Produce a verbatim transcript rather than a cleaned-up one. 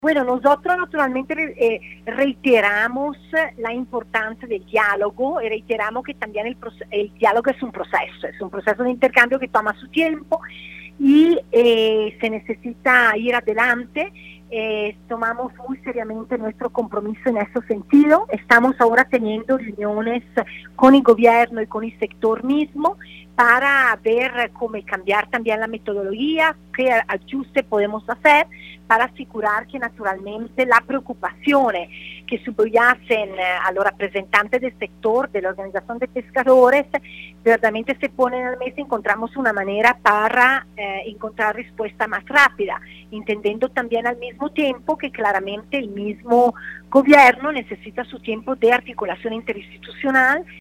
Bueno, nosotros naturalmente eh, reiteramos la importancia del diálogo y reiteramos que también el, el diálogo es un proceso, es un proceso de intercambio que toma su tiempo y eh, se necesita ir adelante. Eh, tomamos muy seriamente nuestro compromiso en ese sentido. Estamos ahora teniendo reuniones con el gobierno y con el sector mismo para ver cómo cambiar también la metodología, qué ajuste podemos hacer para asegurar que naturalmente la preocupación que subyacen a los representantes del sector, de la organización de pescadores, verdaderamente se ponen al mesa y encontramos una manera para eh, encontrar respuesta más rápida, entendiendo también al mismo tiempo que claramente el mismo gobierno necesita su tiempo de articulación interinstitucional